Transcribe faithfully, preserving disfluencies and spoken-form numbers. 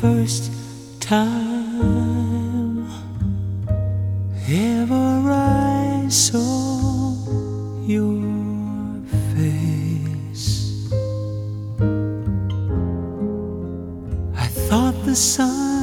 first time ever I saw your face, I thought the sun